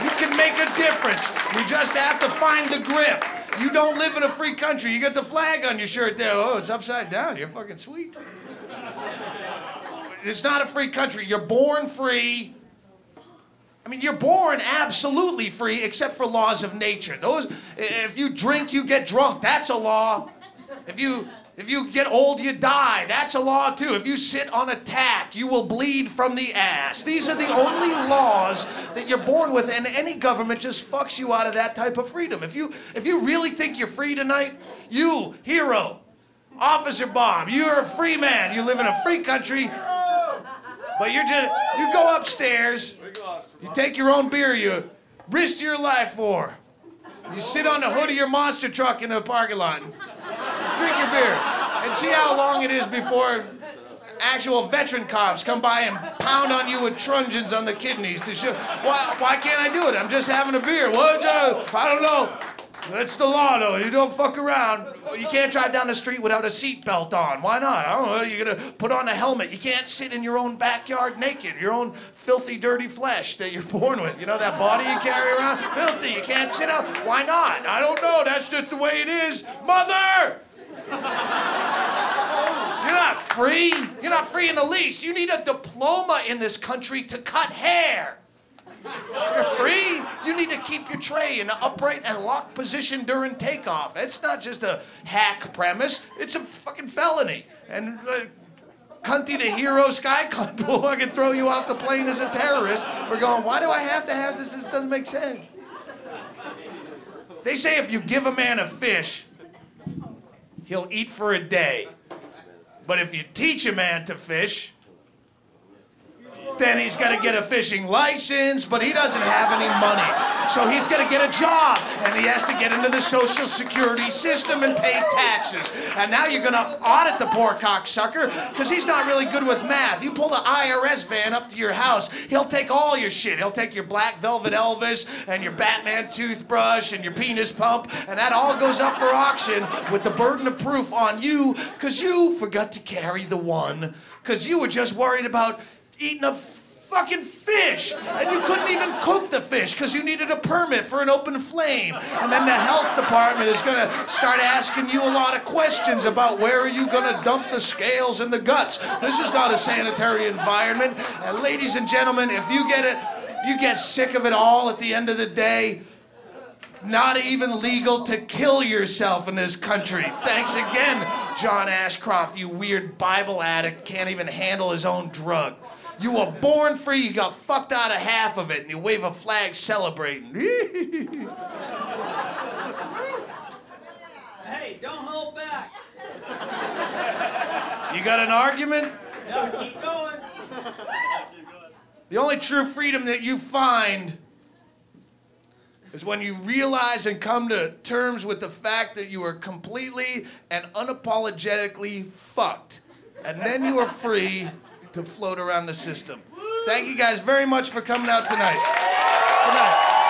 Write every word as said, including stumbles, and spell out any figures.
You can make a difference. You just have to find the grip. You don't live in a free country. You got the flag on your shirt there. Oh, it's upside down. You're fucking sweet. It's not a free country. You're born free. I mean, you're born absolutely free, except for laws of nature. Those, if you drink, you get drunk. That's a law. If you if you get old, you die. That's a law too. If you sit on a tack, you will bleed from the ass. These are the only laws that you're born with, and any government just fucks you out of that type of freedom. If you if you really think you're free tonight, you hero, Officer Bob, you're a free man. You live in a free country, but you're just you go upstairs. You take your own beer you risk your life for. You sit on the hood of your monster truck in the parking lot and drink your beer and see how long it is before actual veteran cops come by and pound on you with truncheons on the kidneys to show. Why, why can't I do it? I'm just having a beer. What? Uh, I don't know. That's the law, though. You don't fuck around. You can't drive down the street without a seatbelt on. Why not? I don't know. You're going to put on a helmet. You can't sit in your own backyard naked, your own filthy, dirty flesh that you're born with. You know that body you carry around? Filthy. You can't sit out. Why not? I don't know. That's just the way it is. Mother! You're not free. You're not free in the least. You need a diploma in this country to cut hair. You're free. You need to keep your tray in an upright and locked position during takeoff. It's not just a hack premise. It's a fucking felony. And uh, Cunty the hero, Sky Cunt will fucking throw you off the plane as a terrorist for going, why do I have to have this? This doesn't make sense. They say if you give a man a fish, he'll eat for a day. But if you teach a man to fish, then he's got to get a fishing license, but he doesn't have any money. So he's got to get a job, and he has to get into the Social Security system and pay taxes. And now you're going to audit the poor cocksucker because he's not really good with math. You pull the I R S van up to your house, he'll take all your shit. He'll take your Black Velvet Elvis and your Batman toothbrush and your penis pump, and that all goes up for auction with the burden of proof on you because you forgot to carry the one because you were just worried about eating a fucking fish, and you couldn't even cook the fish because you needed a permit for an open flame. And then the health department is going to start asking you a lot of questions about where are you going to dump the scales and the guts. This is not a sanitary environment. And ladies and gentlemen, if you get it, if you get sick of it all at the end of the day, not even legal to kill yourself in this country. Thanks again, John Ashcroft, you weird Bible addict, can't even handle his own drug. You were born free, you got fucked out of half of it, and you wave a flag celebrating. Hey, don't hold back. You got an argument? No, keep going. The only true freedom that you find is when you realize and come to terms with the fact that you are completely and unapologetically fucked. And then you are free to float around the system. Thank you guys very much for coming out tonight. Good night.